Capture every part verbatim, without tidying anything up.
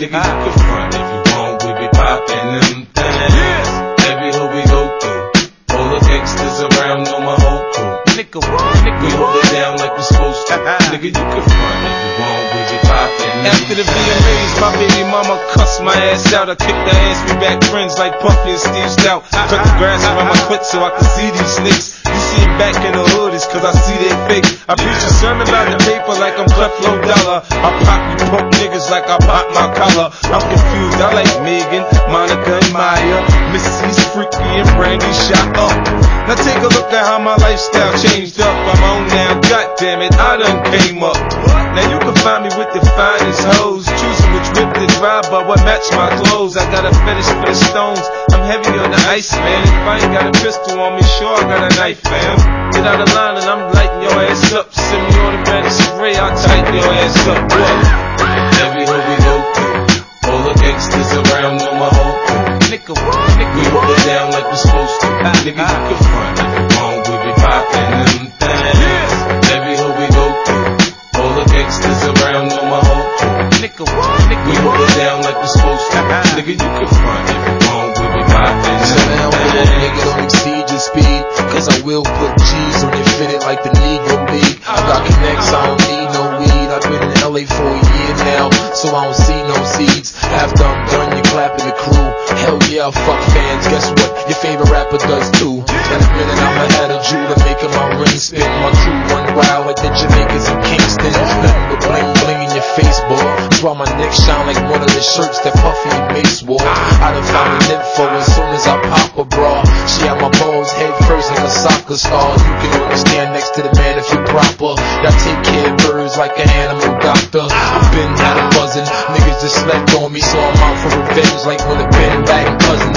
Nigga, you can front if you want, we be poppin' them things. Every hood we go through, all the gangsters around know my whole crew. Nigga, what? Nigga, we hold it down like we're supposed to. Nigga, you can front if you want, we be poppin' them. After the V M As, my baby mama cussed my ass out. I kicked her ass, we back friends like Puffy and Steve Stout. Cut the grass around my foot so I can see these snakes. You see it back in the hood, it's cause I see they fake. I preach a sermon about the paper like I'm Creflo Dollar. I pop you punk niggas like I pop my collar. I'm confused, I like Megan, Monica and Maya, Missy's Freaky and Brandy shot up. Now take a look at how my lifestyle changed up. I'm on now, goddammit, I done came up. Now you can find me with the finest hoes, choosing which whip to drive, but what match my clothes. I got a fetish for the stones, I'm heavy on the ice, man. If I ain't got a pistol on me, sure I got a knife, fam. Get out of line and I'm lighting your ass up. Send me automatic spray, I'll tighten your ass up. What? Every hood we go through, all the gangsters around know my whole crew. Nigga, what? Nigga, we hold it down like we're supposed to. Nigga, you can front if you want, we be poppin' them things. Every hood we go through, all the gangsters around know my whole crew. Nigga, what? Nigga, we hold it down like we're supposed to. Nigga, you can front if you want, we be poppin' them things. Nigga, don't exceed your speed, cause I will put G's on your fitted like the Negro League. I got connects, I don't need no weed. I've been in L A for a year now, so I don't see no seeds. After I'm done, you clapping the crew. Hell yeah, fuck fans, guess what? Your favorite rapper does too. In a minute, I'ma add a Judah, making my ring spin. My crew run wild like the Jamaicans in Kingston. Nothing but bling bling in your face, boy. That's why my neck shine like one of the shirts that Puffy and Mace wore. I done found an info as soon as I pop a bra. She had my balls head first like a soccer star. You can only stand next to the man if you're proper. I take care of birds like an animal doctor. I've been had a buzzin', niggas just slept on me, so I'm out for revenge like when the Ben Laden cousins.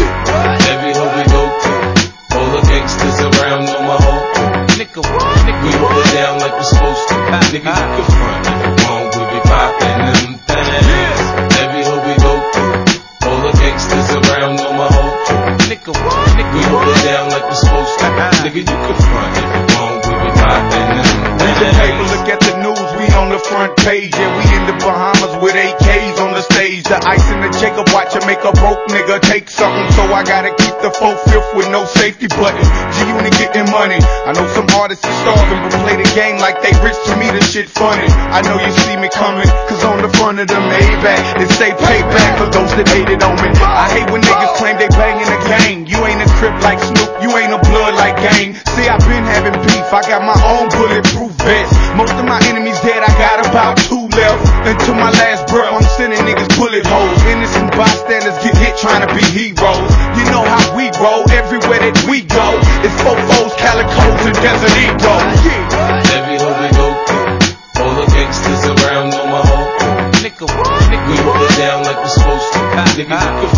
Every hood we go through, all the gangsters around know my whole crew. Nigga, what? Nigga, we hold it down like we're supposed to. Nigga, you can front if you want, we be poppin' them things. Every hood we go through, all the gangsters around know my whole crew. Nigga, what? Nigga, we hold it down like we're supposed to. Nigga, you can front if you want, we be poppin' them things. Read the paper, look at the news, we on the front page. Yeah, we in the Bahamas with A Ks on the stage. The ice in the Jacob watch and make a broke nigga take something, so I gotta keep the four-fifth with no safety button. G-Unit getting money. I know some artists are starving, but play the game like they rich. To me, this shit funny. I know you see me coming, cause on the front of the Maybach, it say payback for those that hated on me. I hate when niggas claim they banging the gang. You ain't a crip like Snoop, you ain't a blood like Gang. See, I've been having beef, I got my own bulletproof vest. Most of my enemies dead, I got about two left. Until my last breath, I'm sending niggas bullet holes. Innocent bystanders get hit trying to be heroes. You know how we roll, everywhere that we go. It's fofos, calicos, and Desert Eagles. Yeah. Every hood we go through, all the gangsters around know my whole crew. Nigga, what? Nigga, we hold it down like we're supposed to. Nigga, you can